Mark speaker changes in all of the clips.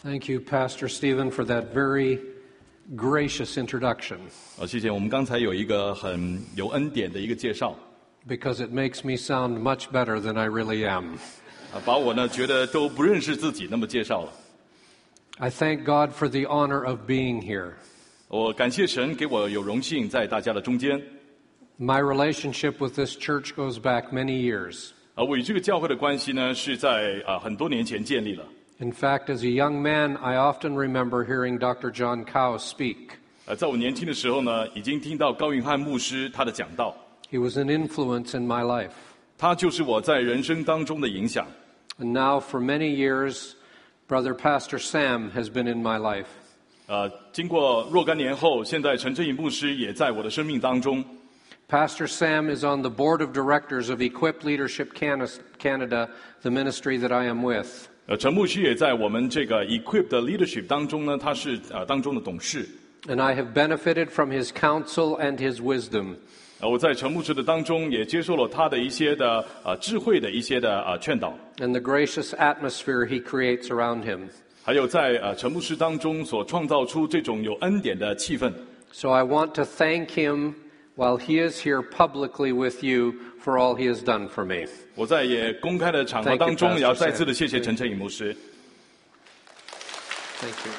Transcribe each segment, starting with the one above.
Speaker 1: Thank you, Pastor Stephen, for that very gracious introduction.
Speaker 2: 谢谢我们刚才有一个很有恩典的一个介绍。
Speaker 1: Because it makes me sound much better than I really am.
Speaker 2: 把我呢觉得都不认识自己那么介绍了。
Speaker 1: I thank God for the honor of being here.
Speaker 2: 我感谢神给我有荣幸在大家的中间。
Speaker 1: My relationship with this church goes back many years.
Speaker 2: 我与这个教会的关系呢是在很多年前建立了。
Speaker 1: In fact, as a young man, I often remember hearing Dr. John Cow speak.
Speaker 2: 在我年轻的时候呢，已经听到高云汉牧师他的讲道。
Speaker 1: He was an influence in my life.
Speaker 2: 他就是我在人生当中的影响。
Speaker 1: And now, for many years, Brother Pastor Sam has been in my life.
Speaker 2: 经过若干年后，现在陈振宇牧师也在我的生命当中。
Speaker 1: Pastor Sam is on the board of directors of Equip Leadership Canada, the ministry that I am with.
Speaker 2: 陈牧师也在我们这个 Equip 的 Leadership 当中呢，他是当中的董事。
Speaker 1: And I have benefited from his counsel and his wisdom.
Speaker 2: 我在陈牧师的当中也接受了他的一些的智慧的一些的劝导。
Speaker 1: And the gracious atmosphere he creates around him.
Speaker 2: 还有在陈牧师当中所创造出这种有恩典的气氛。
Speaker 1: So I want to thank him while he is here publicly with you for all he has done for me.
Speaker 2: 我在也公开的场合当中，也要再次的谢谢陈振宇牧师。
Speaker 1: Thank you.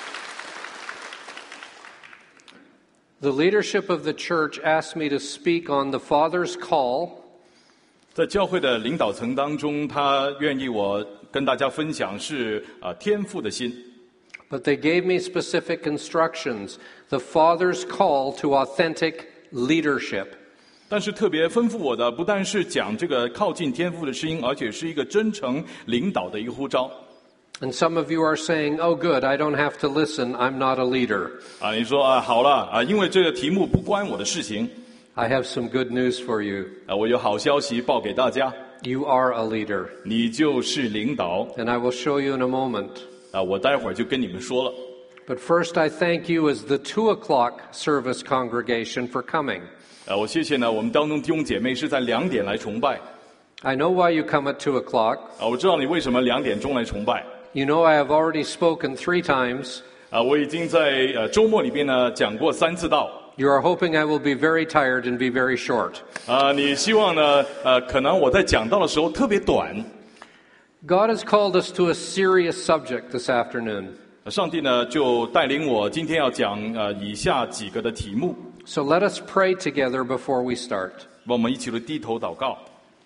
Speaker 1: The leadership of the church asked me to speak on the Father's call.
Speaker 2: 在教会的领导层当中，他愿意我跟大家分享是天父的心。
Speaker 1: But they gave me specific instructions. The Father's call to authentic leadership.
Speaker 2: 但是特别吩咐我的，不但是讲这个靠近天父的声音，而且是一个真诚领导的一个呼召。
Speaker 1: And some of you are saying, "Oh, good, I don't have to listen. I'm not a leader."
Speaker 2: 你说好了因为这个题目不关我的事情。
Speaker 1: I have some good news for you.
Speaker 2: 我有好消息报给大家。
Speaker 1: You are a leader.
Speaker 2: 你就是领导。
Speaker 1: And I will show you in a moment.
Speaker 2: 我待会儿就跟你们说了。
Speaker 1: But first, I thank you as the 2:00 service congregation for coming.
Speaker 2: 我谢谢呢，我们当中弟兄姐妹是在2点来崇拜。
Speaker 1: I know why you come at 2:00.
Speaker 2: 我知道你为什么2点钟来崇拜。
Speaker 1: You know I have already spoken 3 times.
Speaker 2: 我已经在周末里边呢讲过3次道。
Speaker 1: You are hoping I will be very tired and be very short.
Speaker 2: 你希望呢可能我在讲道的时候特别短。
Speaker 1: God has called us to a serious subject this afternoon.
Speaker 2: 上帝呢就带领我今天要讲以下几个的题目。
Speaker 1: So let us pray together before we start.
Speaker 2: 我们一起来低头祷告。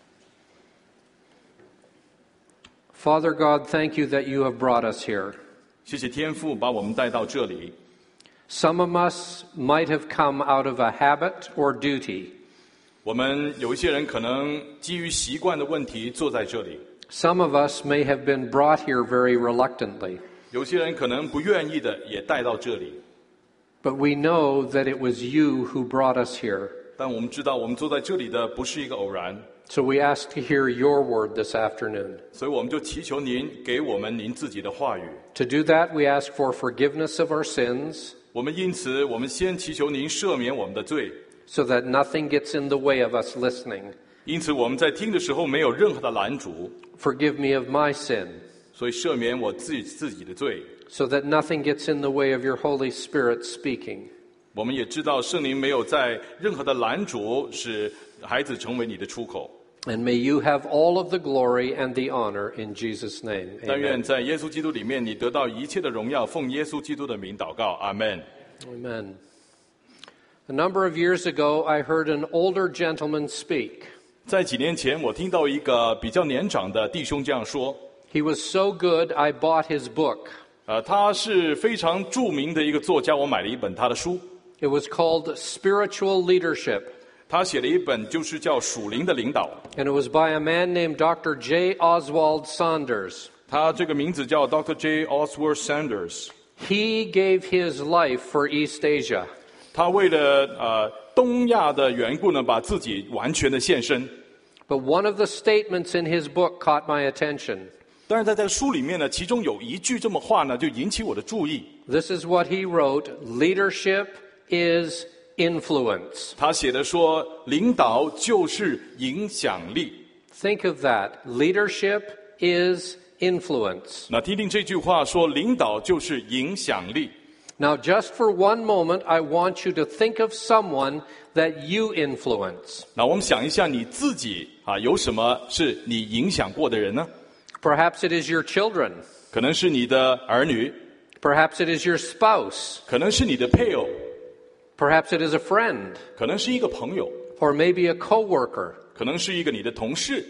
Speaker 1: Father God, thank you that you have brought us here.
Speaker 2: 谢谢天父把我们带到这里。
Speaker 1: Some of us might have come out of a habit or duty.
Speaker 2: 我们有一些人可能基于习惯的问题坐在这里。
Speaker 1: Some of us may have been brought here very reluctantly.
Speaker 2: 有些人可能不愿意的也带到这里。
Speaker 1: But we know that it was you who brought us here.
Speaker 2: 但我们知道我们坐在这里的不是一个偶然。
Speaker 1: So we ask to hear your word this afternoon.
Speaker 2: 所以我们就祈求您给我们您自己的话语。
Speaker 1: To do that, we ask for forgiveness of our sins.
Speaker 2: 我们因此，我们先祈求您赦免我们的罪。
Speaker 1: So that nothing gets in the way of us listening.
Speaker 2: 因此我们在听的时候没有任何的拦阻。
Speaker 1: Forgive me of my sin.
Speaker 2: 所以赦免我自己的罪。
Speaker 1: So that nothing gets in the way of your Holy Spirit speaking.
Speaker 2: 我们也知道圣灵没有在任何的拦阻使孩子成为你的出口。
Speaker 1: And may you have all of the glory and the honor in Jesus' name.
Speaker 2: 但愿
Speaker 1: Amen.
Speaker 2: 在耶稣基督里面你得到一切的荣耀，奉耶稣基督的名祷告，阿们。
Speaker 1: Amen. A number of years ago, I heard an older gentleman speak.
Speaker 2: 在几年前，我听到一个比较年长的弟兄这样说。
Speaker 1: He was so good, I bought his book.
Speaker 2: 他是非常著名的一个作家，我买了一本他的书。
Speaker 1: It was called Spiritual Leadership.
Speaker 2: 他写了一本就是叫属灵的领导。
Speaker 1: And it was by a man named Dr. J. Oswald Sanders.
Speaker 2: 他这个名字叫 Dr. J. Oswald Sanders。
Speaker 1: He gave his life for East Asia.
Speaker 2: 他为了东亚的缘故呢，把自己完全的献身。
Speaker 1: But one of the statements in his book caught my attention.
Speaker 2: 但是在这个书里面呢，其中有一句这么话呢，就引起我的注意。
Speaker 1: This is what he wrote: Leadership is influence.
Speaker 2: 他写的说，领导就是影响力。
Speaker 1: Think of that. Leadership is influence.
Speaker 2: 那听听这句话说，领导就是影响力。
Speaker 1: Now, just for one moment, I want you to think of someone that you influence.
Speaker 2: 那我们想一下你自己有什么是你影响过的人呢？
Speaker 1: Perhaps it is your children.
Speaker 2: 可能是你的儿女，
Speaker 1: Perhaps it is your spouse.
Speaker 2: 可能是你的配偶，
Speaker 1: Perhaps it is a friend.
Speaker 2: 可能是一个朋友，
Speaker 1: Or maybe a coworker.
Speaker 2: 可能是一个你的同事，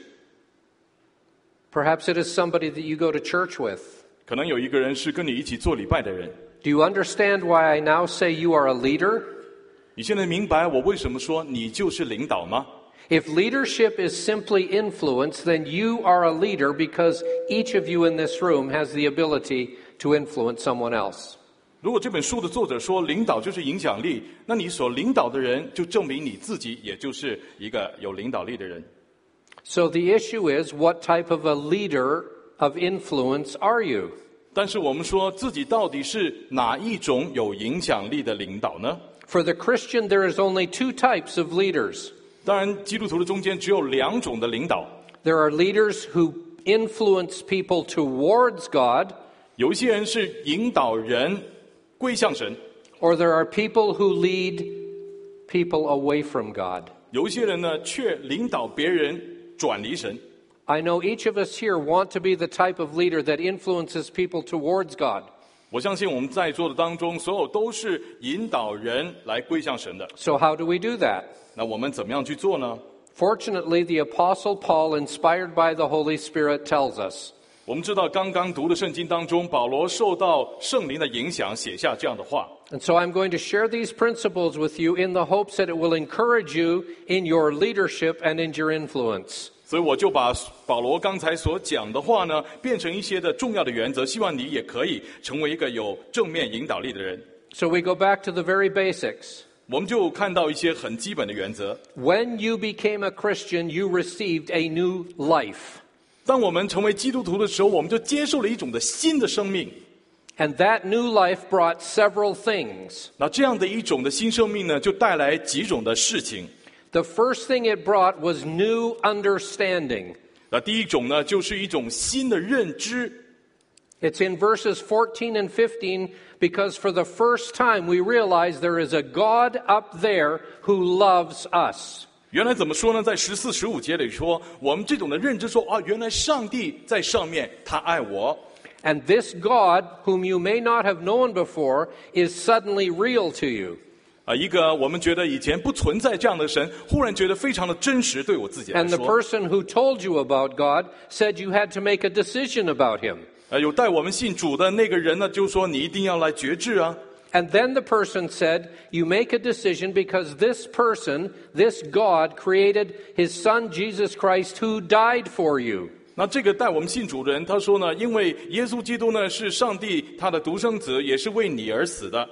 Speaker 1: Perhaps it is somebody that you go to church with.
Speaker 2: 可能有一个人是跟你一起做礼拜的人。
Speaker 1: Do you understand why I now say you are a leader?
Speaker 2: 你现在明白我为什么说你就是领导吗？
Speaker 1: If leadership is simply influence, then you are a leader because each of you in this room has the ability to influence someone else.
Speaker 2: 如果这本书的作者说领导就是影响力，那你所领导的人就证明你自己也就是一个有领导力的人。
Speaker 1: So the issue is, what type of a leader of influence are you?
Speaker 2: 但是我们说自己到底是哪一种有影响力的领导呢？
Speaker 1: For the Christian, there is only two types of leaders.
Speaker 2: 当然，基督徒的中间只有两种的领导，
Speaker 1: There are leaders who influence people towards God,
Speaker 2: 有一些人是引导人归向神，
Speaker 1: or there are people who lead people away from God.
Speaker 2: 有一些人呢却领导别人转离神。
Speaker 1: I know each of us here want to be the type of leader that influences people towards God.
Speaker 2: 我相信我们在座的当中，所有都是引导人来归向神的。
Speaker 1: So how do we do that?
Speaker 2: 那我们怎么样去做呢？
Speaker 1: Fortunately, the Apostle Paul, inspired by the Holy Spirit, tells us,
Speaker 2: 我们知道刚刚读的圣经当中，保罗受到圣灵的影响，写下这样的话。
Speaker 1: and so I'm going to share these principles with you in the hopes that it will encourage you in your leadership and in your influence.
Speaker 2: 所以我就把保罗刚才所讲的话呢，变成一些的重要的原则，希望你也可以成为一个有正面引导力的人。
Speaker 1: So we go back to the very basics.
Speaker 2: 我们就看到一些很基本的原则。
Speaker 1: When you became a Christian, you received a new life.
Speaker 2: 当我们成为基督徒的时候，我们就接受了一种的新的生命。
Speaker 1: And that new life brought several things.
Speaker 2: 那这样的一种的新生命呢，就带来几种的事情。
Speaker 1: The first thing it brought was new understanding.
Speaker 2: 那第一种呢，就是一种新的认知。
Speaker 1: It's in verses 14 and 15 because for the first time we realize there is a God up there who loves us.
Speaker 2: 原来怎么说呢？在14、15节里说，我们这种的认知说啊，原来上帝在上面，他爱我。
Speaker 1: And this God, whom you may not have known before, is suddenly real to you.
Speaker 2: 一个我们觉得以前不存在这样的神，忽然觉得非常的真实，对我自己来
Speaker 1: And the
Speaker 2: 说。
Speaker 1: person who told you about God said you had to make a decision about him.
Speaker 2: 有带我们信主的那个人呢，就说你一定要来决志啊。
Speaker 1: And then the person said, you make a decision because this person, this God, created his son Jesus Christ who died for you.
Speaker 2: 那这个带我们信主的人，他说呢，因为耶稣基督呢是上帝他的独生子，也是为你而死的。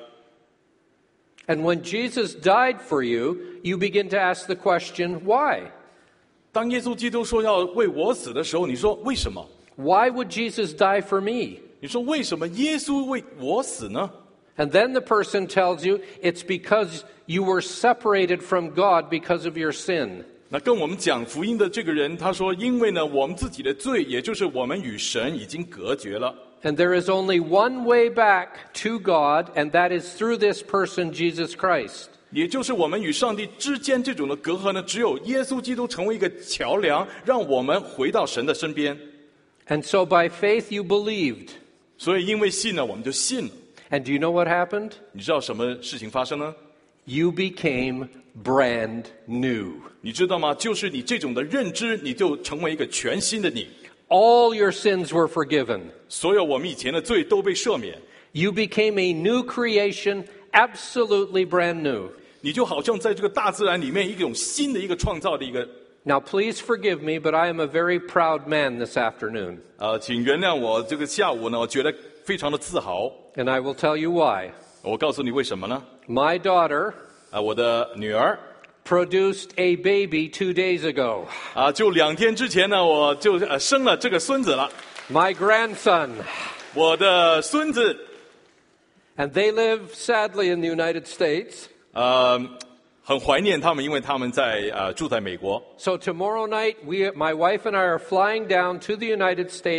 Speaker 1: And when Jesus died for you, you begin to ask the question, why?
Speaker 2: 当耶稣基督说要为我死的时候，你说为什么？
Speaker 1: Why would Jesus die for me?
Speaker 2: 你说为什么耶稣为我死呢？
Speaker 1: And then the person tells you it's because you were separated from God because of your sin.
Speaker 2: 那跟我们讲福音的这个人，他说，因为呢，我们自己的罪，也就是我们与神已经隔绝了。
Speaker 1: And there is only one way back to God, and that is through this person, Jesus Christ.
Speaker 2: 也就是我们与上帝之间这种的隔阂呢，只有耶稣基督成为一个桥梁，让我们回到神的身边。
Speaker 1: And so by faith you believed.
Speaker 2: 所以因为信呢，我们就信了。
Speaker 1: And do you know what happened?
Speaker 2: 你知道什么事情发生呢？
Speaker 1: You became brand new.
Speaker 2: 你知道吗？就是你这种的认知，你就成为一个全新的你。
Speaker 1: All your sins were forgiven.
Speaker 2: 所有我们以前的罪都被赦免，
Speaker 1: You became a new creation, absolutely brand new.
Speaker 2: 你就好像在这个大自然里面一种新的一个创造的一个。
Speaker 1: Now please forgive me, but I am a very proud man this afternoon.
Speaker 2: 请原谅我这个下午呢，我觉得非常的自豪。
Speaker 1: And I will tell you why.
Speaker 2: 我告诉你为什么呢？
Speaker 1: My daughter
Speaker 2: 我的女儿
Speaker 1: produced a baby 2 days ago.
Speaker 2: 就2天之前呢，我就生了这个孙子了。
Speaker 1: My grandson.
Speaker 2: 我的孙子，
Speaker 1: And they live sadly in the United States.
Speaker 2: 很怀念他们，因为他们在住在美国。
Speaker 1: So tomorrow night, my wife and I are flying down to the United States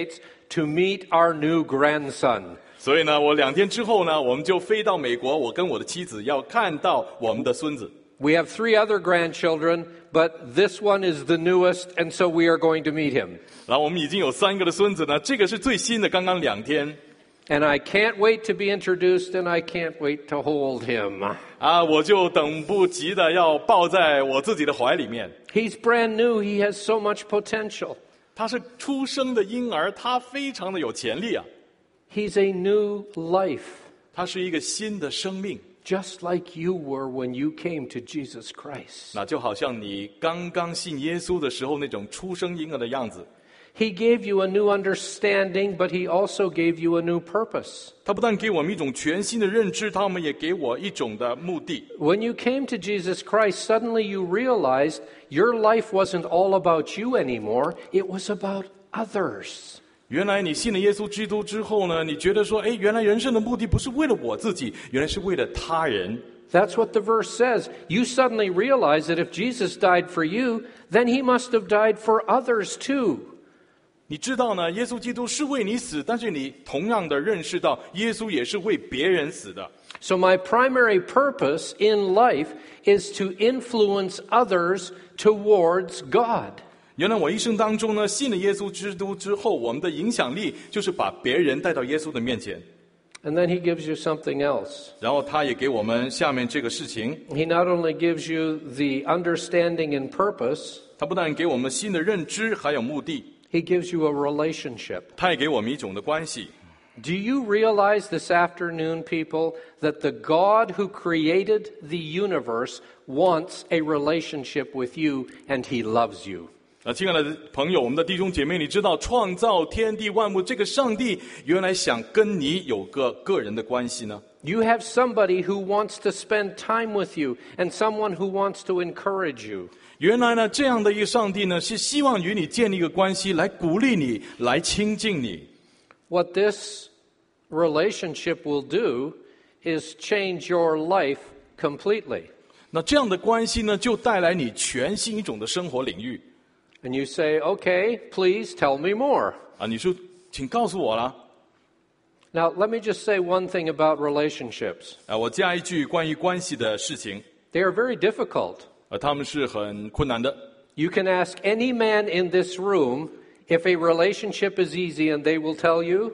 Speaker 1: to meet our new grandson.
Speaker 2: 所以呢，我2天之后呢，我们就飞到美国，我跟我的妻子要看到我们的孙子。
Speaker 1: We have 3 other grandchildren, but this one is the newest, and so we are going to meet him.
Speaker 2: 然后我们已经有3个的孙子呢，这个是最新的，刚刚2天。
Speaker 1: And I can't wait to be introduced, and I can't wait to hold him.
Speaker 2: 我就等不及的要抱在我自己的怀里面。
Speaker 1: He's brand new. He has so much potential.
Speaker 2: 他是出生的婴儿，他非常的有潜力啊。
Speaker 1: He's a new life,
Speaker 2: 他是一个新的生命，
Speaker 1: just like you were when you came to Jesus Christ.
Speaker 2: 那就好像你刚刚信耶稣的时候那种出生婴儿的样子。
Speaker 1: He gave you a new understanding, but he also gave you a new purpose.
Speaker 2: 他不但给我们一种全新的认知，他们也给我一种的目的。
Speaker 1: When you came to Jesus Christ, suddenly you realized your life wasn't all about you anymore. It was about others.
Speaker 2: 原来你信了耶稣基督之后呢，你觉得说，原来人生的目的不是为了我自己，原来是为了他人。
Speaker 1: That's what the verse says. You suddenly realize that if Jesus died for you, then he must have died for others too.
Speaker 2: 你知道呢，耶稣基督是为你死，但是你同样的认识到，耶稣也是为别人死的。
Speaker 1: So my primary purpose in life is to influence others towards God.
Speaker 2: 原来我一生当中呢，信了耶稣基督之后，我们的影响力就是把别人带到耶稣的面前。
Speaker 1: And then he gives you something else.
Speaker 2: 然后他也给我们下面这个事情，
Speaker 1: He not only gives you the understanding and purpose,
Speaker 2: 他不但给我们新的认知，还有目的，
Speaker 1: he gives you a relationship.
Speaker 2: 他也给我们一种的关系。
Speaker 1: Do you realize this afternoon, people, that the God who created the universe wants a relationship with you and he loves you?
Speaker 2: 亲爱的朋友，我们的弟兄姐妹，你知道创造天地万物这个上帝原来想跟你有个人的关系呢？
Speaker 1: You have somebody who wants to spend time with you and someone who wants to encourage you.
Speaker 2: 原来呢，这样的一个上帝呢，是希望与你建立一个关系，来鼓励你，来亲近你。
Speaker 1: What this relationship will do is change your life completely.
Speaker 2: 那这样的关系呢，就带来你全新一种的生活领域。
Speaker 1: And you say, okay, please tell me more.
Speaker 2: 你说，请告诉我啦。
Speaker 1: Now, let me just say one thing about relationships.
Speaker 2: 我加一句关于关系的事情。
Speaker 1: They are very difficult.
Speaker 2: 他们是很困难的。
Speaker 1: You can ask any man in this room if a relationship is easy, and they will tell you,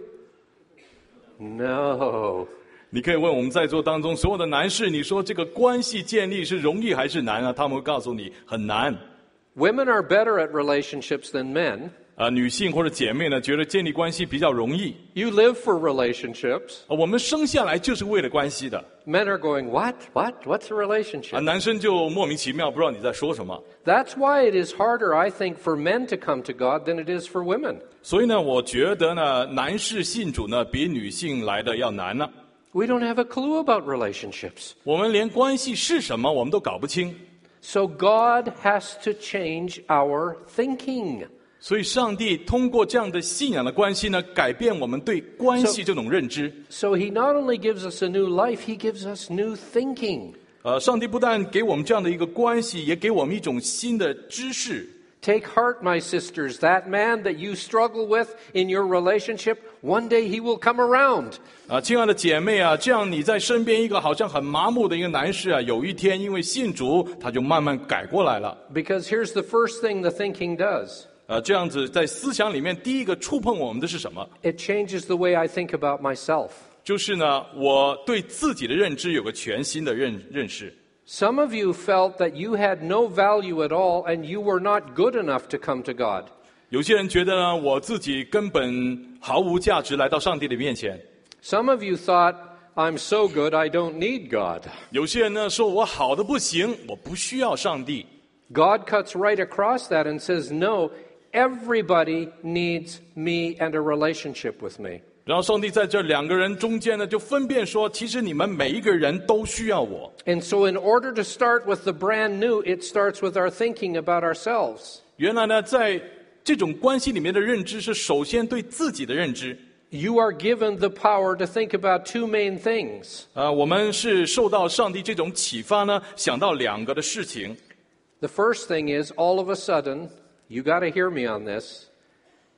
Speaker 1: no.
Speaker 2: 你可以问我们在座当中所有的男士，你说这个关系建立是容易还是难啊？他们会告诉你很难。
Speaker 1: Women are better at relationships than men.
Speaker 2: 女性或者姐妹呢，觉得建立关系比较容易。
Speaker 1: You live for relationships.
Speaker 2: 我们生下来就是为了关系的。
Speaker 1: Men are going, what? What? What's a relationship?
Speaker 2: 男生就莫名其妙，不知道你在说什么。
Speaker 1: That's why it is harder, I think, for men to come to God than it is for women.
Speaker 2: 所以呢，我觉得呢，男士信主呢，比女性来的要难呢。
Speaker 1: We don't have a clue about relationships.
Speaker 2: 我们连关系是什么，我们都搞不清。
Speaker 1: So God has to change our thinking.
Speaker 2: 所以上帝通过这样的信仰的关系呢，改变我们对关系这种认知。
Speaker 1: So he not only gives us a new life, he gives us new thinking.
Speaker 2: 上帝不但给我们这样的一个关系，也给我们一种新的知识。
Speaker 1: Take heart, my sisters. That man that you struggle with in your relationship, one day he will come around.
Speaker 2: 亲爱的姐妹啊，这样你在身边一个好像很麻木的一个男士啊，有一天因为信主，他就慢慢改过来了。
Speaker 1: Because here's the first thing the thinking does.
Speaker 2: 这样子在思想里面，第一个触碰我们的是什么？
Speaker 1: It changes the way I think about myself.
Speaker 2: 就是呢，我对自己的认知有个全新的认识。
Speaker 1: Some of you felt that you had no value at all and you were not good enough to come to God.
Speaker 2: 有些人觉得呢，我自己根本毫无价值，来到上帝的面前。
Speaker 1: Some of you thought, I'm so good, I don't need God.
Speaker 2: 有些人呢，说我好的不行，我不需要上帝。
Speaker 1: God cuts right across that and says, no, everybody needs me and a relationship with me.
Speaker 2: 然后上帝在这两个人中间呢，就分辨说，其实你们每一个人都需要我。
Speaker 1: And so in order to start with the brand new, it starts with our thinking about ourselves.
Speaker 2: 原来呢，在这种关系里面的认知是首先对自己的认知。
Speaker 1: You are given the power to think about two main things.
Speaker 2: 我们是受到上帝这种启发呢，想到两个的事情。
Speaker 1: The first thing is, all of a sudden, you got to hear me on this,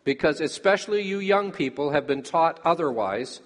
Speaker 1: Because especially you young people have been taught otherwise,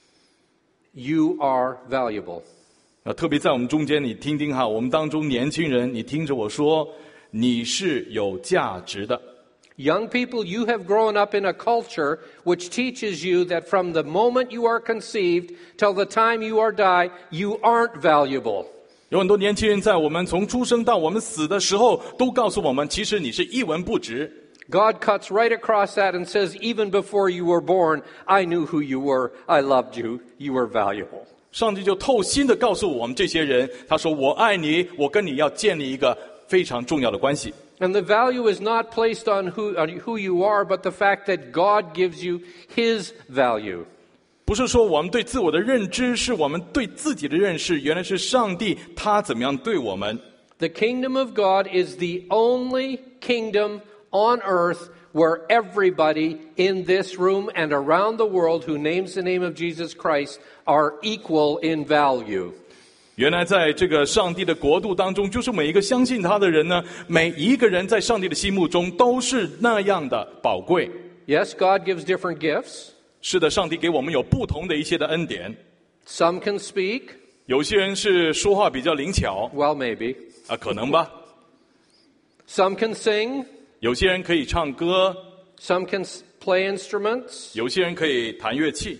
Speaker 1: you are valuable.
Speaker 2: 特别在我们中间，你听听哈，我们当中年轻人，你听着我说，你是有价值的。
Speaker 1: Young people, you have grown up in a culture which teaches you that from the moment you are conceived till the time you are die, you aren't valuable.
Speaker 2: 有很多年轻人在我们从出生到我们死的时候，都告诉我们，其实你是一文不值。
Speaker 1: God cuts right across that and says, even before you were born, I knew who you were, I loved you, you were valuable.
Speaker 2: 上帝就透心的告诉我们这些人，他说：“我爱你，我跟你要建立一个非常重要的关系。”
Speaker 1: And the value is not placed on who you are, but the fact that God gives you His value.
Speaker 2: 不是说我们对自我的认知，是我们对自己的认识，原来是上帝他怎么样对我们。
Speaker 1: The kingdom of God is the only kingdom on earth where everybody in this room and around the world who names the name of Jesus Christ are equal in value.
Speaker 2: 原来在这个上帝的国度当中，就是每一个相信他的人呢，每一个人在上帝的心目中都是那样的宝贵。
Speaker 1: Yes, God gives different gifts.
Speaker 2: 是的，上帝给我们有不同的一些的恩典。
Speaker 1: Some can speak.
Speaker 2: 有些人是说话比较灵巧。
Speaker 1: Well, maybe.
Speaker 2: 可能吧。
Speaker 1: Some can sing.
Speaker 2: 有些人可以唱歌。
Speaker 1: Some can play instruments.
Speaker 2: 有些人可以弹乐器。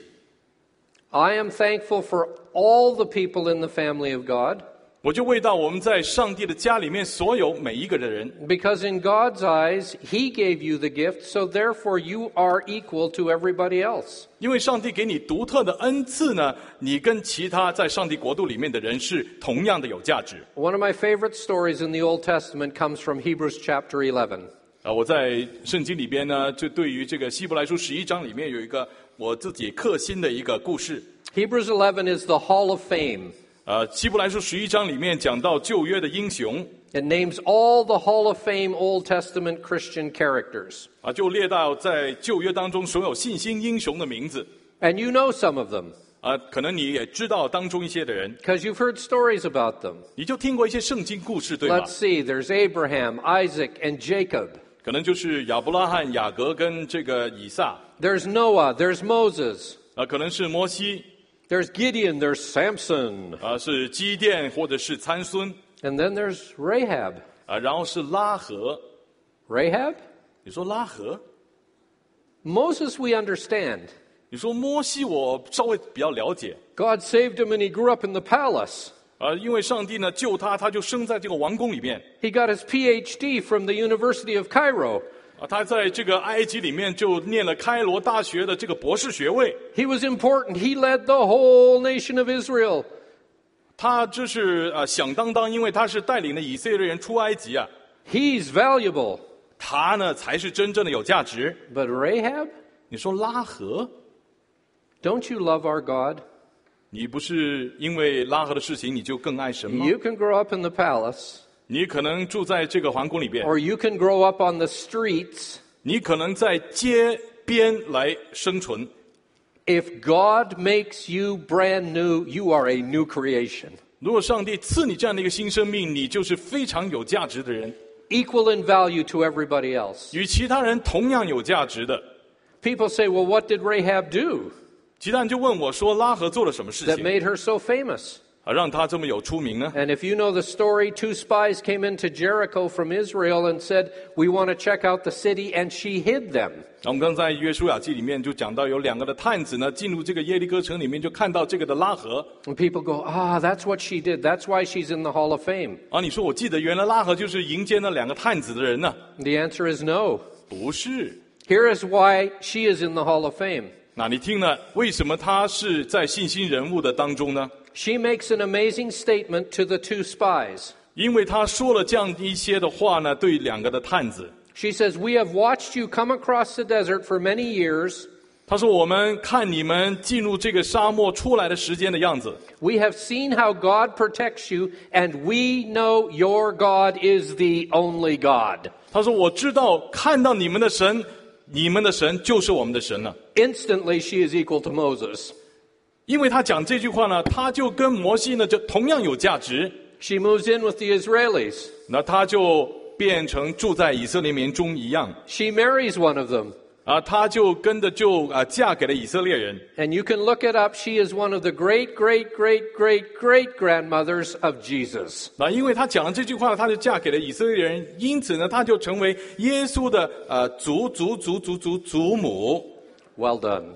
Speaker 1: I am thankful for all the people in the family of God.
Speaker 2: 我就为到我们在上帝的家里面所有每一个的人。
Speaker 1: Because in God's eyes, He gave you the gift, so therefore you are equal to everybody else.
Speaker 2: 因为上帝给你独特的恩赐呢，你跟其他在上帝国度里面的人是同样的有价值。
Speaker 1: One of my favorite stories in the Old Testament comes from Hebrews chapter 11.
Speaker 2: 我在圣经里边呢，就对于这个希伯来书11章里面有一个我自己刻心的一个故事。
Speaker 1: Hebrews 11 is the Hall of Fame.
Speaker 2: 希伯来书11章里面讲到旧约的英雄。
Speaker 1: It names all the Hall of Fame Old Testament Christian characters.
Speaker 2: 就列到在旧约当中所有信心英雄的名字。
Speaker 1: And you know some of them.
Speaker 2: 可能你也知道当中一些的人。
Speaker 1: Because you've heard stories about them.
Speaker 2: 你就听过一些圣经故事，对吧？
Speaker 1: Let's see, there's Abraham, Isaac, and Jacob.
Speaker 2: 可能就是亚伯拉罕、雅各跟这个以撒。
Speaker 1: There's Noah, there's Moses.
Speaker 2: 可能是摩西。
Speaker 1: There's Gideon, there's Samson.
Speaker 2: 是基甸或者是参孙。
Speaker 1: And then there's Rahab.
Speaker 2: 然后是拉合。
Speaker 1: Rahab?
Speaker 2: 你说拉合？
Speaker 1: Moses we understand.
Speaker 2: 你说摩西我稍微比较了解。
Speaker 1: God saved him and he grew up in the palace.
Speaker 2: 因为上帝呢救他，他就生在这个王宫里面。
Speaker 1: He got his PhD from the University of Cairo.
Speaker 2: 他在这个埃及里面就念了开罗大学的这个博士学位。
Speaker 1: He was important. He led the whole nation of Israel.
Speaker 2: 他就是响当当，因为他是带领了以色列人出埃及啊。
Speaker 1: He's valuable.
Speaker 2: 他呢才是真正的有价值。
Speaker 1: But Rahab?
Speaker 2: 你说拉合？
Speaker 1: Don't you love our God?
Speaker 2: 你不是因为拉合的事情你就更爱神吗？
Speaker 1: You can grow up in the palace.
Speaker 2: 你可能住在这个皇宫里边，
Speaker 1: Or you can grow up on the streets.
Speaker 2: 你可能在街边来生存。
Speaker 1: If God makes you brand new, you are a new creation.
Speaker 2: 如果上帝赐你这样的一个新生命，你就是非常有价值的人，
Speaker 1: Equal in value to everybody else.
Speaker 2: 与其他人同样有价值的。
Speaker 1: People say, well, what did Rahab do
Speaker 2: 其他人就问我说：“拉合做了什么事
Speaker 1: that
Speaker 2: 情，
Speaker 1: made her so famous?
Speaker 2: 让他这么有出名呢？”
Speaker 1: And if you know the story, 2 spies came into Jericho from Israel and said, we want to check out the city, and she hid them.
Speaker 2: 我们刚才约书亚记里面就讲到，有2个的探子呢进入这个耶利哥城里面，就看到这个的拉合。
Speaker 1: And people go, that's what she did. That's why she's in the Hall of Fame.
Speaker 2: 你说我记得原来拉合就是迎接那2个探子的人呢？
Speaker 1: The answer is no.
Speaker 2: 不是。
Speaker 1: Here is why she is in the Hall of Fame.
Speaker 2: 那你听了，为什么他是在信心人物的当中呢？
Speaker 1: She makes an amazing statement to the 2 spies.
Speaker 2: 因为他说了这样一些的话呢，对2个的探子。
Speaker 1: She says, we have watched you come across the desert for many years.
Speaker 2: 他说：“我们看你们进入这个沙漠出来的时间的样子，
Speaker 1: We have seen how God protects you, and we know your God is the only God.
Speaker 2: 他说我知道看到你们的神，你们的神就是我们的神了。
Speaker 1: Instantly, she is equal to Moses.
Speaker 2: 因为他讲这句话呢，他就跟摩西呢就同样有价值。
Speaker 1: She moves in with the Israelis.
Speaker 2: 那他就变成住在以色列民中一样。
Speaker 1: She marries one of them.
Speaker 2: 她就跟着嫁给了以色列人。
Speaker 1: And you can look it up. She is one of the great, great, great, great, great grandmothers of Jesus.
Speaker 2: 因为她讲了这句话，她就嫁给了以色列人，因此呢，她就成为耶稣的祖母。
Speaker 1: Well done.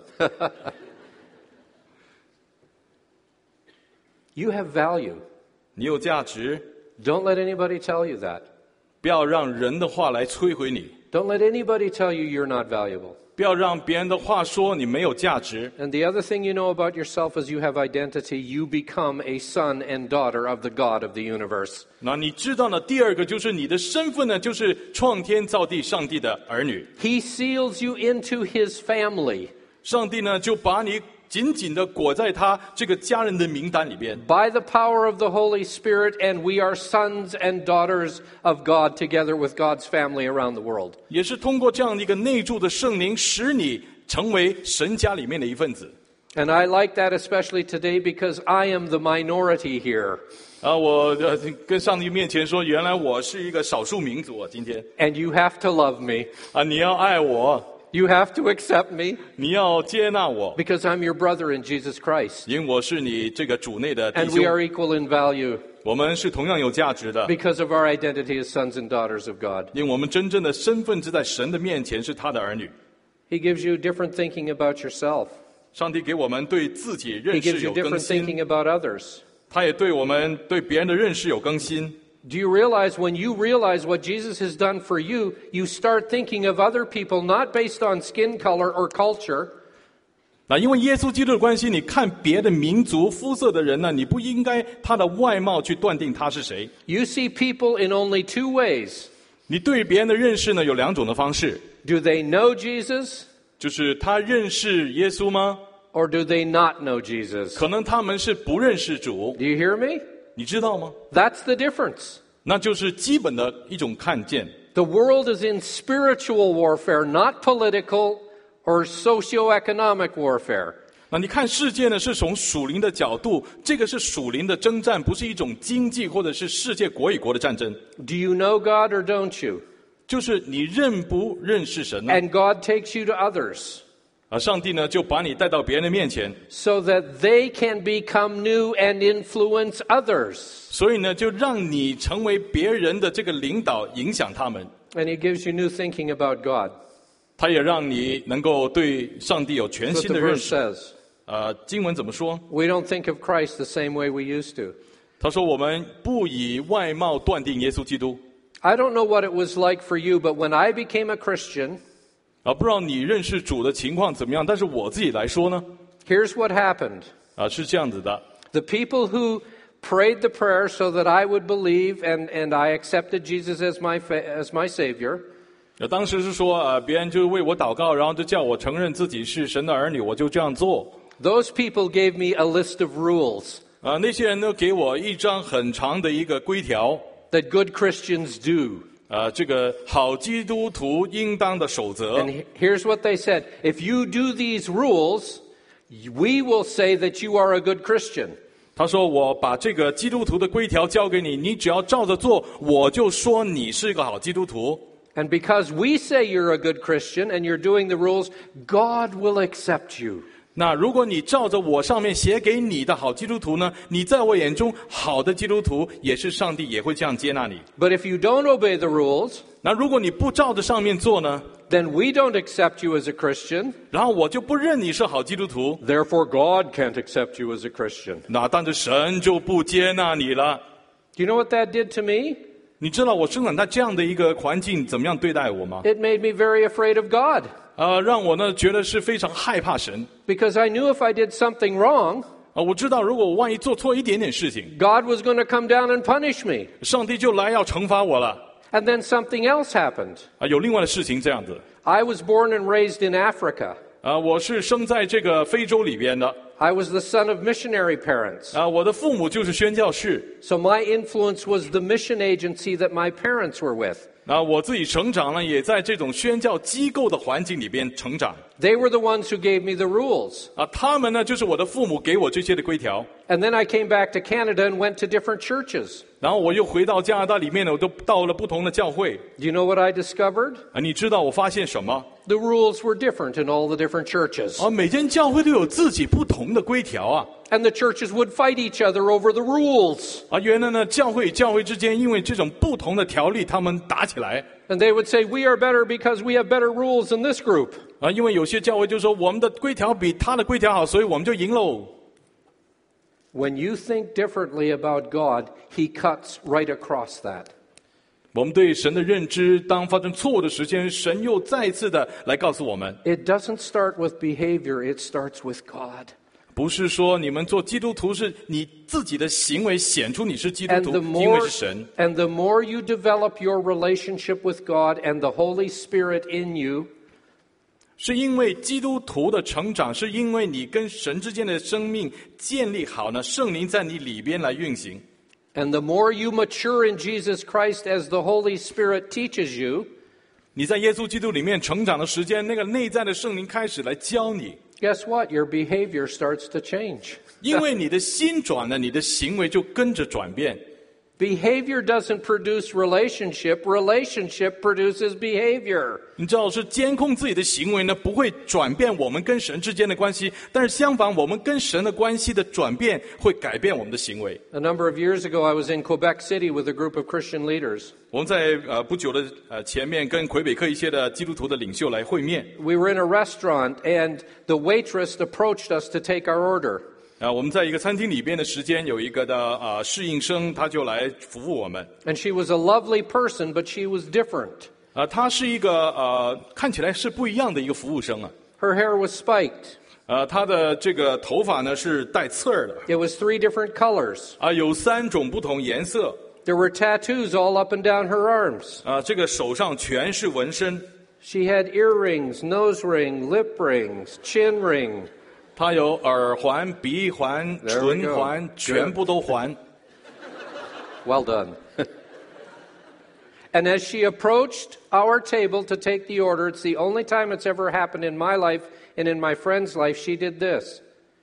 Speaker 1: You have value.
Speaker 2: 你有价值，
Speaker 1: Don't let anybody tell you that.
Speaker 2: 不要让人的话来摧毁你，
Speaker 1: Don't let anybody tell you you're not valuable.
Speaker 2: 不要让别人的话说你没有价值。
Speaker 1: And the other thing you know about yourself is you have identity. You become a son and daughter of the God of the universe.
Speaker 2: 那你知道呢？第二个就是你的身份呢，就是创天造地上帝的儿女。
Speaker 1: He seals you into his family.
Speaker 2: 上帝呢，就把你紧紧地裹在他这个家人的名单里边。
Speaker 1: By the power of the Holy Spirit, and we are sons and daughters of God together with God's family around the world.
Speaker 2: 也是通过这样的一个内住的圣灵，使你成为神家里面的一份子。
Speaker 1: And I like that especially today because I am the minority here.
Speaker 2: 我跟上帝面前说，原来我是一个少数民族啊，今天
Speaker 1: And you have to love me.
Speaker 2: 你要爱我，
Speaker 1: You have to accept me
Speaker 2: 你要接纳我，
Speaker 1: because I'm your brother in Jesus Christ.
Speaker 2: 因为我是你这个主内的弟
Speaker 1: And we
Speaker 2: 兄，
Speaker 1: are equal in value
Speaker 2: 我们是同样有价值的，
Speaker 1: because of our identity as sons and daughters of God.
Speaker 2: 因为我们真正的身份是在神的面前是他的儿女。
Speaker 1: He gives you different thinking about yourself.
Speaker 2: 上帝给我们对自己
Speaker 1: He
Speaker 2: 认识
Speaker 1: gives
Speaker 2: 有
Speaker 1: you
Speaker 2: 更
Speaker 1: different
Speaker 2: 新，
Speaker 1: thinking about others.
Speaker 2: 他也对我们对别人的认识有更新。
Speaker 1: Do you realize when you realize what Jesus has done for you, you start thinking of other people not based on skin color or culture,
Speaker 2: 因为耶稣基督的关系，你看别的民族肤色的人呢，你不应该他的外貌去断定他是谁。
Speaker 1: you see people in only two ways.
Speaker 2: 你对别人的认识呢，有两种的方式，
Speaker 1: Do they know Jesus
Speaker 2: 就是他认识耶稣吗？
Speaker 1: or do they not know Jesus?
Speaker 2: 可能他们是不认识主，
Speaker 1: Do you hear me?
Speaker 2: 你知道吗？
Speaker 1: That's the difference.
Speaker 2: 那就是基本的一种看见。
Speaker 1: The world is in spiritual warfare, not political or socioeconomic warfare.
Speaker 2: 那你看世界呢，是从属灵的角度，这个是属灵的征战，不是一种经济或者是世界国与国的战争。
Speaker 1: Do you know God or don't you?
Speaker 2: 就是你认不认识神呢？
Speaker 1: And God takes you to others
Speaker 2: 上帝呢就把你带到别人的面前，
Speaker 1: so that they can become new and influence others.
Speaker 2: 所以呢就让你成为别人的这个领导，影响他们。
Speaker 1: And He gives you new thinking about God.
Speaker 2: 他也让你能够对上帝有全
Speaker 1: That's
Speaker 2: 新
Speaker 1: what
Speaker 2: 的
Speaker 1: the
Speaker 2: 认
Speaker 1: verse
Speaker 2: 识。
Speaker 1: says.
Speaker 2: 经文怎么说？
Speaker 1: We don't think of Christ the same way we used to.
Speaker 2: 他说：“我们不以外貌断定耶稣基督。
Speaker 1: I don't know what it was like for you, but when I became a Christian,
Speaker 2: 不知道你认识主的情况怎么样？但是我自己来说呢，
Speaker 1: here's what happened.
Speaker 2: 是这样子的。
Speaker 1: The people who prayed the prayer so that I would believe and I accepted Jesus as my Savior,
Speaker 2: 当时是说别人就为我祷告，然后就叫我承认自己是神的儿女，我就这样做。
Speaker 1: those people gave me a list of rules
Speaker 2: 那些人都给我一张很长的一个规条，
Speaker 1: that good Christians do.
Speaker 2: 这个好基督徒应当的守则。
Speaker 1: And here's what they said. If you do these rules, we will say that you are a good Christian.
Speaker 2: 他说：“我把这个基督徒的规条交给你，你只要照着做，我就说你是一个好基督徒。
Speaker 1: And because we say you're a good Christian and you're doing the rules, God will accept you.
Speaker 2: 那如果你照着我上面写给你的好基督徒呢，你在我眼中好的基督徒，也是上帝也会这样接纳你。
Speaker 1: But if you don't obey the rules,
Speaker 2: 那如果你不照着上面做呢，
Speaker 1: then we don't accept you as a Christian.
Speaker 2: 然后我就不认你是好基督徒，
Speaker 1: Therefore, God can't accept you as a Christian.
Speaker 2: 那但是神就不接纳你了。
Speaker 1: Do you know what that did to me?
Speaker 2: 你知道我生长在这样的一个环境怎么样对待我吗？
Speaker 1: It made me very afraid of God
Speaker 2: 让我呢觉得是非常害怕神。
Speaker 1: because I knew if I did something wrong,
Speaker 2: 我知道如果我万一做错一点点事情，
Speaker 1: God was going to come down and punish me.
Speaker 2: 上帝就来要惩罚我了。
Speaker 1: And then something else happened.
Speaker 2: 有另外的事情这样子。
Speaker 1: I was born and raised in Africa.
Speaker 2: 我是生在这个非洲里边的。
Speaker 1: I was the son of missionary parents.
Speaker 2: 我的父母就是宣教士。
Speaker 1: So my influence was the mission agency that my parents were with.
Speaker 2: 我自己成长呢，也在这种宣教机构的环境里边成长。
Speaker 1: They were the ones who gave me the rules.
Speaker 2: 他们呢，就是我的父母给我这些的规条。
Speaker 1: And then I came back to Canada and went to different churches.
Speaker 2: 然后我又回到加拿大里面呢，我都到了不同的教会。
Speaker 1: Do you know what I discovered?
Speaker 2: 你知道我发现什么？
Speaker 1: The rules were different in all the different churches.
Speaker 2: 每间教会都有自己不同的规条啊。
Speaker 1: And the churches would fight each other over the rules.
Speaker 2: 原来呢，教会之间因为这种不同的条例，他们打起来。
Speaker 1: And they would say, we are better because we have better rules than this group.
Speaker 2: 因为有些教会就说我们的规条比他的规条好，所以我们就赢喽。
Speaker 1: When you think differently about God, He cuts right across that.
Speaker 2: 我们对神的认知，当发生错误的时间，神又再一次的来告诉我们。
Speaker 1: It doesn't start with behavior, it starts with God.
Speaker 2: 不是说你们做基督徒是你自己的行为显出你是基督
Speaker 1: And
Speaker 2: 徒，
Speaker 1: the
Speaker 2: 因为
Speaker 1: more,
Speaker 2: 是神。
Speaker 1: and the more you develop your relationship with God and the Holy Spirit in you,
Speaker 2: 是因为基督徒的成长，是因为你跟神之间的生命建立好呢，圣灵在你里边来运行。
Speaker 1: and the more you mature in Jesus Christ as the Holy Spirit teaches you,
Speaker 2: 你在耶稣基督里面成长的时间，那个内在的圣灵开始来教你。
Speaker 1: guess what? Your behavior starts to change.
Speaker 2: 因为你的心转了，你的行为就跟着转变。
Speaker 1: Behavior doesn't produce relationship. Relationship produces behavior.
Speaker 2: 你知道，是监控自己的行为呢，不会转变我们跟神之间的关系，但是相反，我们跟神的关系的转变会改变我们的行为。
Speaker 1: A number of years ago, I was in Quebec City with a group of Christian leaders.
Speaker 2: 我们在不久的前面跟魁北克一些的基督徒的领袖来会面。
Speaker 1: We were in a restaurant, and the waitress approached us to take our order.
Speaker 2: 我们在一个餐厅里边的时间，有一个的侍应生，他就来服务我们。
Speaker 1: And she was a lovely person, but she was different.
Speaker 2: 他是一个看起来是不一样的一个服务生啊。
Speaker 1: Her hair was spiked.
Speaker 2: 他的这个头发呢是带刺儿的。
Speaker 1: It was 3 different colors.
Speaker 2: 有3种不同颜色。
Speaker 1: There were tattoos all up and down her arms.
Speaker 2: 这个手上全是纹身。
Speaker 1: She had earrings, nose ring, lip rings, chin ring.
Speaker 2: 他有耳环、鼻环、唇环，全部都环。
Speaker 1: Well done. And as she approached our table to take the order, it's the only time it's ever happened in my life and in my friend's life, she did this.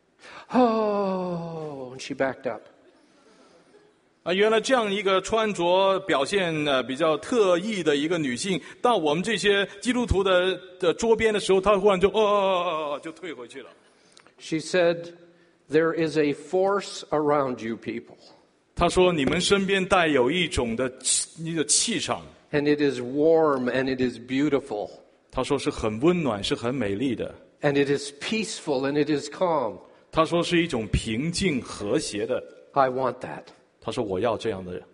Speaker 1: Oh, and she backed up.
Speaker 2: 原来这样一个穿着表现比较特异的一个女性，到我们这些基督徒的桌边的时候，她忽然就就退回去了。
Speaker 1: She said, there is a force around you people.
Speaker 2: 她说你们身边带有一种的气场。
Speaker 1: And it is warm and it is beautiful.
Speaker 2: 她说是很温暖，是很美丽的。
Speaker 1: And it is peaceful and it is calm.
Speaker 2: 她说是一种平静和谐的。
Speaker 1: I want that.
Speaker 2: 她说我要这样的人。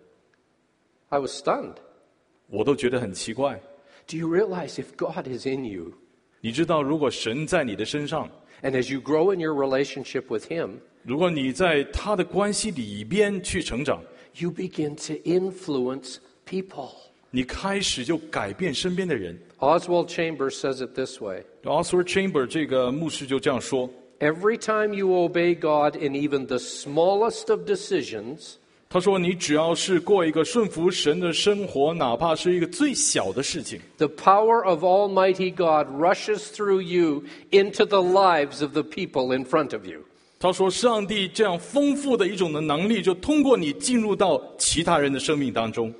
Speaker 1: I was stunned.
Speaker 2: 我都觉得很奇怪。
Speaker 1: Do you realize if God is in you,
Speaker 2: 你知道，如果神在你的身上，
Speaker 1: and as you grow in your relationship with Him,
Speaker 2: 如果你在他的关系里边去成长，
Speaker 1: you begin to influence people.
Speaker 2: 你开始就改变身边的人。
Speaker 1: Oswald Chambers says it this way.
Speaker 2: Oswald Chambers 这个牧师就这样说。
Speaker 1: Every time you obey God in even the smallest of decisions,
Speaker 2: 他说：“你只要是过一个顺服神的生活，哪怕是一个最小的事情，
Speaker 1: the power of Almighty God rushes through you into the lives of the people in front of you.
Speaker 2: 他说，上帝这样丰富的一种的能力，就通过你进入到其他人的生命当中。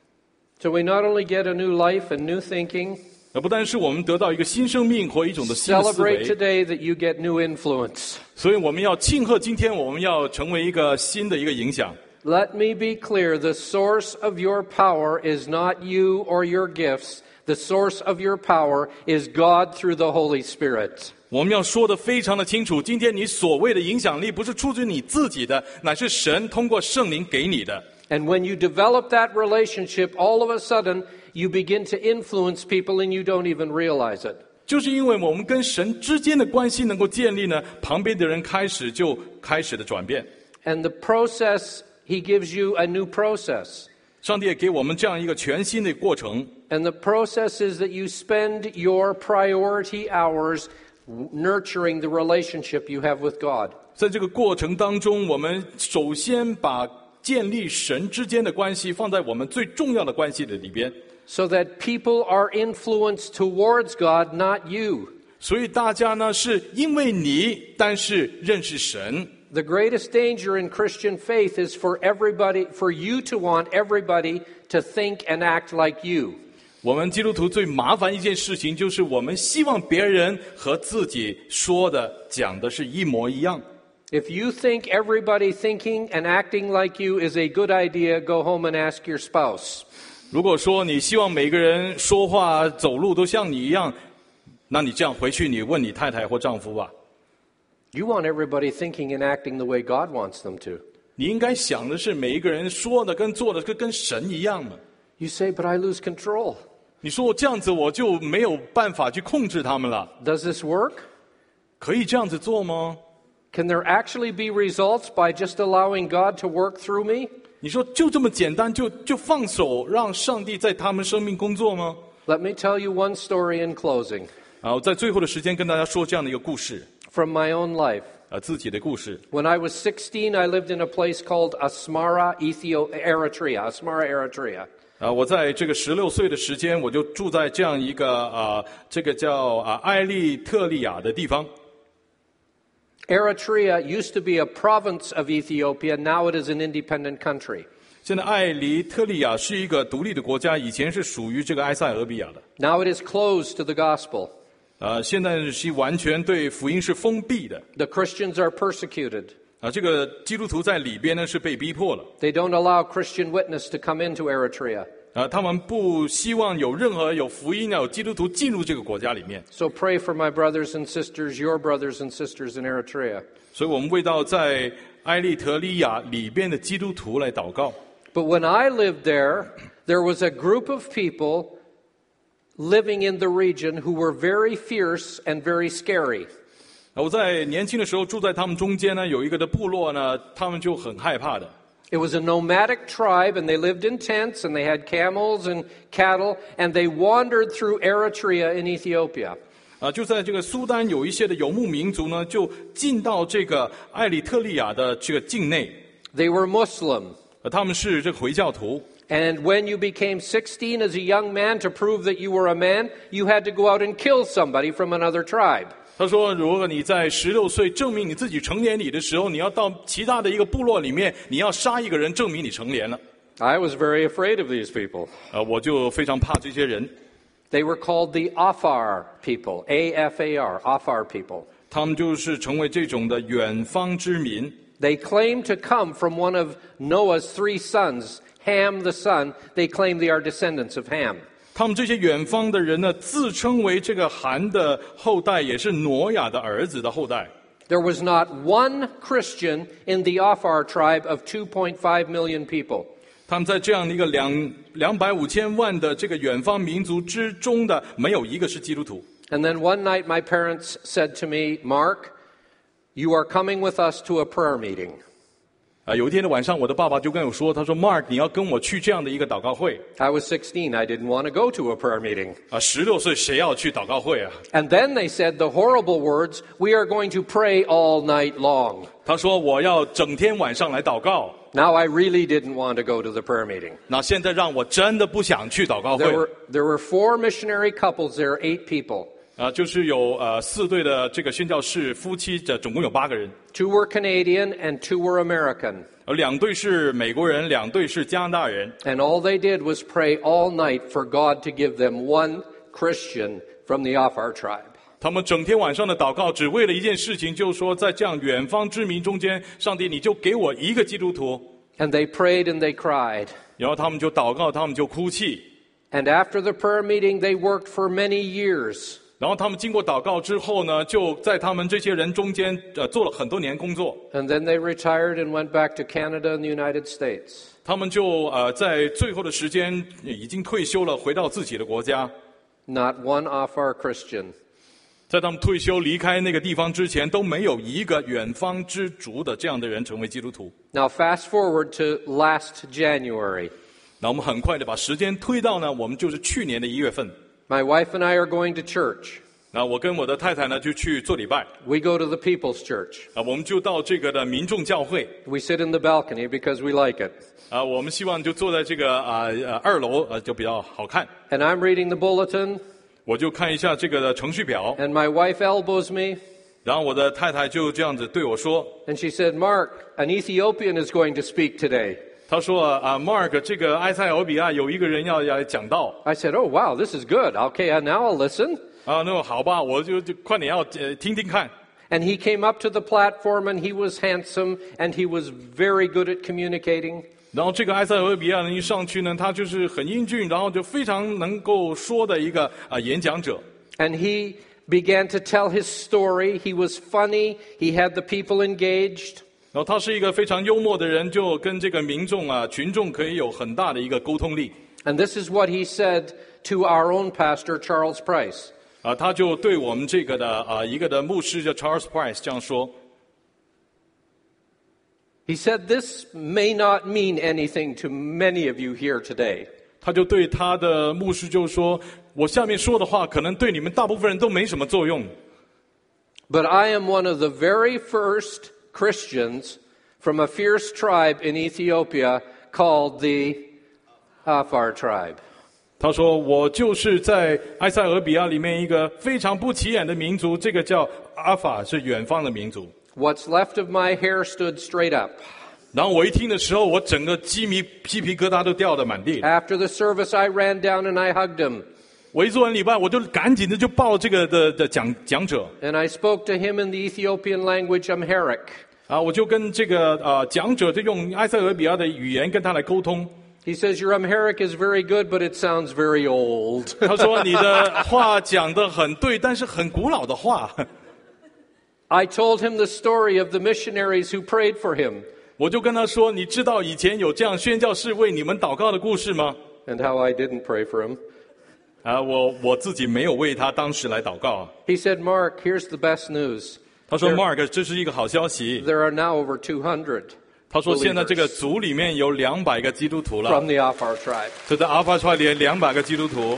Speaker 1: So we not only get a new life and new thinking,
Speaker 2: 不单是我们得到一个新生命或一种的新的思
Speaker 1: celebrate
Speaker 2: 维，
Speaker 1: today that you get new influence.
Speaker 2: 所以我们要庆贺今天我们要成为一个新的一个影响。
Speaker 1: Let me be clear, the source of your power is not you or your gifts. The source of your power is God through the Holy Spirit.
Speaker 2: 我们要说得非常的清楚，今天你所谓的影响力不是出自你自己的，乃是神通过圣灵给你的。
Speaker 1: And when you develop that relationship, all of a sudden, you begin to influence people and you don't even realize it.
Speaker 2: 就是因为我们跟神之间的关系能够建立呢，旁边的人开始的转变。
Speaker 1: And the process, He gives you a new process.
Speaker 2: 上帝也给我们这样一个全新的过程。
Speaker 1: And the process is that you spend your priority hours nurturing the relationship you have with God.
Speaker 2: 在这个过程当中，我们首先把建立神之间的关系放在我们最重要的关系的里边。
Speaker 1: So that people are influenced towards God, not you.
Speaker 2: 所以大家呢是因为你，但是认识神。
Speaker 1: The greatest danger in Christian faith is for you to want everybody to think and act like you.
Speaker 2: 我们基督徒最麻烦一件事情，就是我们希望别人和自己说的、讲的是一模一样。
Speaker 1: If you think everybody thinking and acting like you is a good idea, go home and ask your spouse.
Speaker 2: 如果说你希望每个人说话、走路都像你一样，那你这样回去，你问你太太或丈夫吧。
Speaker 1: You want everybody thinking and acting the way God wants them to.
Speaker 2: 你应该想的是每一个人说的跟做的跟神一样嘛。
Speaker 1: You say, but I lose control.
Speaker 2: 你说我这样子我就没有办法去控制他们了。
Speaker 1: Does this work?
Speaker 2: 可以这样子做吗？
Speaker 1: Can there actually be results by just allowing God to work through me?
Speaker 2: 你说就这么简单，就放手让上帝在他们生命工作吗？
Speaker 1: Let me tell you one story in closing
Speaker 2: 我在最后的时间跟大家说这样的一个故事，
Speaker 1: from my own life.
Speaker 2: 自己的故事。
Speaker 1: When I was 16, I lived in a place called Asmara, Eritrea. Asmara, Eritrea.
Speaker 2: 我在这个16岁的时间，我就住在这样一个这个叫埃利特利亚的地方。
Speaker 1: Eritrea used to be a province of Ethiopia. Now it is an independent country.
Speaker 2: 现在埃利特利亚是一个独立的国家，以前是属于这个埃塞俄比亚的。
Speaker 1: Now it is closed to the gospel.
Speaker 2: 现在是完全对福音是封闭的。
Speaker 1: The Christians are persecuted.
Speaker 2: 这个基督徒在里边呢是被逼迫了。
Speaker 1: They don't allow Christian witness to come into Eritrea.
Speaker 2: 他们不希望有任何有福音有基督徒进入这个国家里面。
Speaker 1: So pray for my brothers and sisters, your brothers and sisters in Eritrea.
Speaker 2: 所以我们为到在埃利特利亚里边的基督徒来祷告。
Speaker 1: But when I lived there, there was a group of people living in the region who were very fierce and very scary.
Speaker 2: 我在年轻的时候住在他们中间呢，有一个的部落呢，他们就很害怕的。
Speaker 1: It was a nomadic tribe, and they lived in tents, and they had camels and cattle, and they wandered through Eritrea in Ethiopia.
Speaker 2: 就在这个苏丹有一些的游牧民族呢，就进到这个埃里特利亚的这个境内。
Speaker 1: They were Muslim.
Speaker 2: 他们是这个回教徒。
Speaker 1: And when you became 16 as a young man, to prove that you were a man, you had to go out and kill somebody from another tribe.
Speaker 2: 他说，如果你在16岁证明你自己成年礼的时候，你要到其他的一个部落里面，你要杀一个人证明你成年了。
Speaker 1: I was very afraid of these people.
Speaker 2: 我就非常怕这些人。
Speaker 1: They were called the Afar people, A-F-A-R, Afar people.
Speaker 2: 他们就是成为这种的远方之民。
Speaker 1: They claim to come from one of Noah's 3 sons, Ham the son. They claim they are descendants of Ham.
Speaker 2: 他们这些远方的人呢，自称为这个韩的后代，也是挪亚的儿子的后代。
Speaker 1: There was not one Christian in the Afar tribe of 2.5 million people.
Speaker 2: 他们在这样的一个250千万的这个远方民族之中的，没有一个是基督徒。
Speaker 1: And then one night my parents said to me, Mark, you are coming with us to a prayer meeting.
Speaker 2: 有一天的晚上，我的爸爸就跟我说，他说 Mark 你要跟我去这样的一个祷告会。
Speaker 1: I was 16. I didn't want to go to a prayer meeting.
Speaker 2: 16岁谁要去祷告会啊？
Speaker 1: And then they said the horrible words, we are going to pray all night long.
Speaker 2: 他说我要整天晚上来祷告。
Speaker 1: Now I really didn't want to go to the prayer meeting.
Speaker 2: 那现在让我真的不想去祷告会。
Speaker 1: There were 4 missionary couples there, 8 people.
Speaker 2: 就是有4对的这个宣教士夫妻，总共有8个人。
Speaker 1: 2 were Canadian and 2 were American.
Speaker 2: 2对是美国人，2对是加拿大人。
Speaker 1: And all they did was pray all night for God to give them one Christian from the Afar tribe.
Speaker 2: 他们整天晚上的祷告，只为了一件事情，就是说在这样远方之民中间，上帝你就给我一个基督徒。
Speaker 1: And they prayed and they cried.
Speaker 2: 然后他们就祷告，他们就哭泣。
Speaker 1: And after the prayer meeting, they worked for many years.
Speaker 2: 然后他们经过祷告之后呢，就在他们这些人中间做了很多年工作。
Speaker 1: And then they retired and went back to Canada and the United States.
Speaker 2: 他们就在最后的时间已经退休了，回到自己的国家。
Speaker 1: Not one Afar Christian.
Speaker 2: 在他们退休离开那个地方之前，都没有一个远方之族的这样的人成为基督徒。
Speaker 1: Now fast forward to last January.
Speaker 2: 那我们很快的把时间推到呢，我们就是去年的1月份。
Speaker 1: My wife and I are going to church.
Speaker 2: 那我跟我的太太呢就去做礼拜。
Speaker 1: We go to the People's Church.
Speaker 2: 我们就到这个的民众教会。
Speaker 1: We sit in the balcony because we like it.
Speaker 2: 我们希望就坐在这个2楼就比较好看。
Speaker 1: And I'm reading the bulletin.
Speaker 2: 我就看一下这个的程序表。
Speaker 1: And my wife elbows me.
Speaker 2: 然后我的太太就这样子对我说。
Speaker 1: And she said, Mark, an Ethiopian is going to speak today.
Speaker 2: 他说Mark 这个埃塞俄比亚有一个人要来讲道。
Speaker 1: I said, oh, wow, this is good. Okay, now I'll listen.
Speaker 2: 那好吧，我就快点要听听看。
Speaker 1: And he came up to the platform, and he was handsome, and he was very good at communicating.
Speaker 2: 然后这个埃塞俄比亚人一上去呢，他就是很英俊，然后就非常能够说的一个演讲者。
Speaker 1: And he began to tell his story. He was funny. He had the people engaged.
Speaker 2: 然后他是一个非常幽默的人，就跟这个民众群众可以有很大的一个沟通力。
Speaker 1: And this is what he said to our own pastor, Charles Price.
Speaker 2: 他就对我们这个的一个的牧师叫 Charles Price 这样说。
Speaker 1: He said, this may not mean anything to many of you here today.
Speaker 2: 他就对他的牧师就说：“我下面说的话，可能对你们大部分人都没什么作用。
Speaker 1: But I am one of the very first Christians from a fierce tribe in Ethiopia called the Afar tribe.
Speaker 2: 他说：“我就是在埃塞俄比亚里面一个非常不起眼的民族，这个叫阿法，是远方的民族。”
Speaker 1: What's left of my hair stood straight up.
Speaker 2: 然后我一听的时候，我整个鸡皮疙瘩都掉得满地。
Speaker 1: After the service, I ran down and I hugged him.
Speaker 2: 我一做完礼拜，我就赶紧的就抱这个的讲者。
Speaker 1: And I spoke to him in the Ethiopian language, Amharic.
Speaker 2: 我就跟这个讲者就用埃塞俄比亚的语言跟他来沟通。
Speaker 1: He says, your Amharic is very good, but it sounds very old.
Speaker 2: 他说你的话讲得很对，但是很古老的话。
Speaker 1: I told him the story of the missionaries who prayed for him.
Speaker 2: 我就跟他说，你知道以前有这样宣教士为你们祷告的故事吗？
Speaker 1: And how I didn't pray for him.
Speaker 2: 我自己没有为他当时来祷告。
Speaker 1: He said, Mark, here's the best news.
Speaker 2: 他说 Mark 这是一个好消息。
Speaker 1: There are now over 200
Speaker 2: 他说现在这个族里面有200个基督徒了。
Speaker 1: from the Afar tribe.
Speaker 2: 这在阿法川里200个基督徒。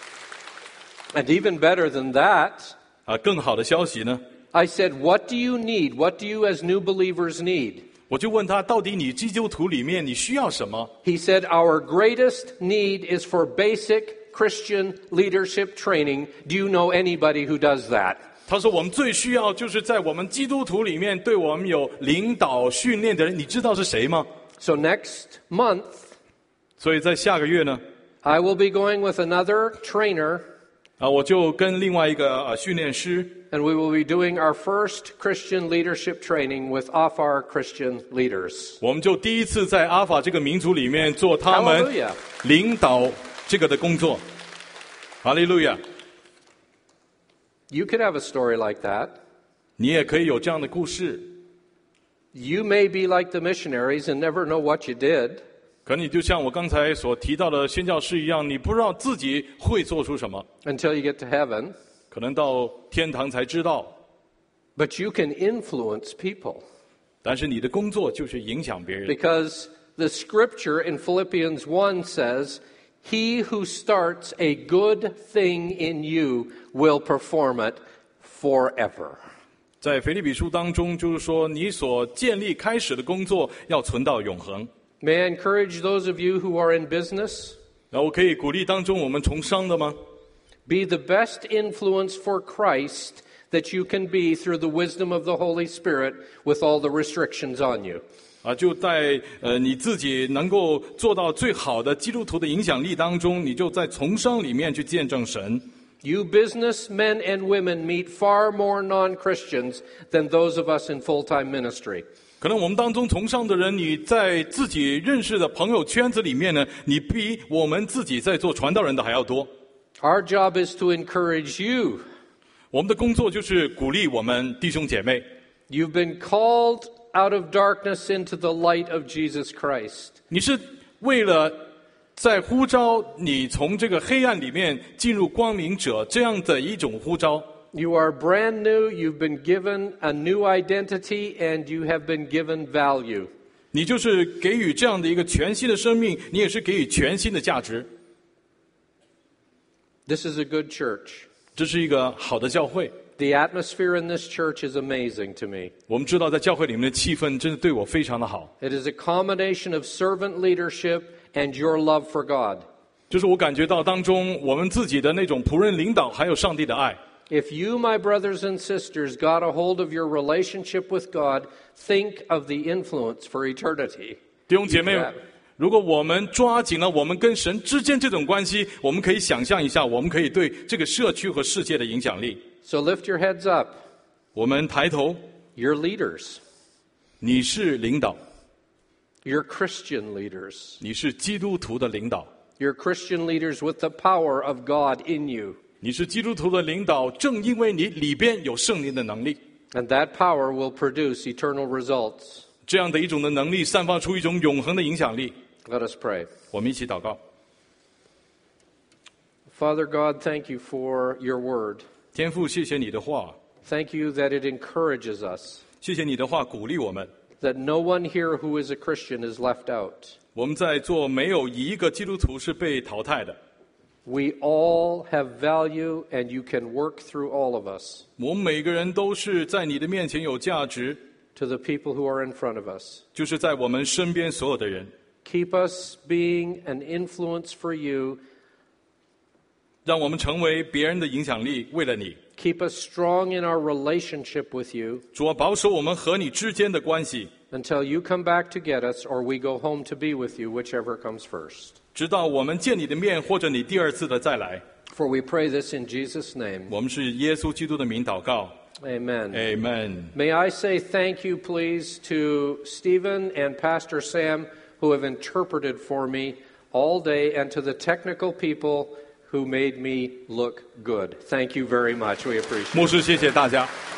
Speaker 1: And even better than that,
Speaker 2: 更好的消息呢？
Speaker 1: I said, what do you need? What do you as new believers need?
Speaker 2: 我就问他，到底你基督徒里面你需要什么？
Speaker 1: He said, our greatest need is for basic Christian leadership training. Do you know anybody who does that?
Speaker 2: 他说我们最需要就是在我们基督徒里面对我们有领导训练的人，你知道是谁吗？
Speaker 1: So next month,
Speaker 2: 所以在下个月呢，
Speaker 1: I will be going with another trainer,
Speaker 2: 我就跟另外一个训练师，
Speaker 1: and we will be doing our first Christian leadership training with Afar Christian leaders.
Speaker 2: 我们就第一次在阿法这个民族里面做他们
Speaker 1: Hallelujah.
Speaker 2: 领导这个的工作。哈利路亚！
Speaker 1: You could have a story like that.
Speaker 2: 你也可以有这样的故事，
Speaker 1: You may be like the missionaries and never know what you did.
Speaker 2: 可你就像我刚才所提到的宣教士一样，你不知道自己会做出什么，
Speaker 1: Until you get to heaven.
Speaker 2: 可能到天堂才知道。
Speaker 1: But you can influence people.
Speaker 2: 但是你的工作就是影响别人，
Speaker 1: Because the scripture in Philippians 1 says, He who starts a good thing in you will perform it forever.
Speaker 2: 在腓立比书当中，就是说你所建立开始的工作要存到永恒。
Speaker 1: May I encourage those of you who are in business?
Speaker 2: 然后我可以鼓励当中我们从商的吗？
Speaker 1: Be the best influence for Christ that you can be through the wisdom of the Holy Spirit with all the restrictions on you.
Speaker 2: 就在你自己能够做到最好的基督徒的影响力当中，你就在从商里面去见证神。
Speaker 1: You businessmen and women meet far more non-Christians than those of us in full-time ministry.
Speaker 2: 可能我们当中从商的人，你在自己认识的朋友圈子里面呢，你比我们自己在做传道人的还要多。
Speaker 1: Our job is to encourage you.
Speaker 2: 我们的工作就是鼓励我们弟兄姐妹。
Speaker 1: You've been called out of darkness into the light of Jesus Christ.
Speaker 2: 你是为了在呼召你从这个黑暗里面进入光明者这样的一种呼召。
Speaker 1: You are brand new, you've been given a new identity, and you have been given value.
Speaker 2: 你就是给予这样的一个全新的生命，你也是给予全新的价值。
Speaker 1: This is a good church.
Speaker 2: 这是一个好的教会。
Speaker 1: The atmosphere in this church is amazing to me.
Speaker 2: 我们知道在教会里面的气氛真的对我非常的好。
Speaker 1: It is a combination of servant leadership and your love for God.
Speaker 2: 就是我感觉到当中我们自己的那种仆人领导，还有上帝的爱。
Speaker 1: If you, my brothers and sisters, got a hold of your relationship with God, think of the influence for eternity.
Speaker 2: 弟兄姐妹
Speaker 1: You have.
Speaker 2: 如果我们抓紧了我们跟神之间这种关系，我们可以想象一下，我们可以对这个社区和世界的影响力。
Speaker 1: So lift your heads up.
Speaker 2: 我们抬头，
Speaker 1: You're leaders.
Speaker 2: 你是领导，
Speaker 1: You're Christian leaders.
Speaker 2: 你是基督徒的领导，
Speaker 1: You're Christian leaders with the power of God in you.
Speaker 2: 你是基督徒的领导，正因为你里边有圣灵的能力，
Speaker 1: And that power will produce eternal results.
Speaker 2: 这样的一种的能力散发出一种永恒的影响力。
Speaker 1: Let us pray.
Speaker 2: 我们一起祷告。
Speaker 1: Father God, thank you for your word.
Speaker 2: 天父，谢谢你的话，
Speaker 1: Thank you that it encourages us,
Speaker 2: 谢谢你的话鼓励我们。
Speaker 1: that no one here who is a Christian is left out.
Speaker 2: 我们在座没有一个基督徒是被淘汰的，
Speaker 1: We all have value, and you can work through all of us
Speaker 2: 我们每个人都是在你的面前有价值，
Speaker 1: to the people who are in front of us.
Speaker 2: 就是在我们身边所有的人，
Speaker 1: Keep us being an influence for you.
Speaker 2: 让我们成为别人的影响力，为了你。
Speaker 1: Keep us strong in our relationship with you
Speaker 2: 主啊，保守我们和你之间的关系，
Speaker 1: until you come back to get us or we go home to be with you, whichever comes first.
Speaker 2: 直到我们见你的面，或者你第二次的再来。
Speaker 1: For we pray this in Jesus' name.
Speaker 2: 我们是耶稣基督的名祷告
Speaker 1: Amen.
Speaker 2: ，Amen。
Speaker 1: May I say thank you, please, to Stephen and Pastor Sam, who have interpreted for me all day, and to the technical people who made me look good. Thank you very much. We appreciate it.
Speaker 2: 牧师，谢谢大家。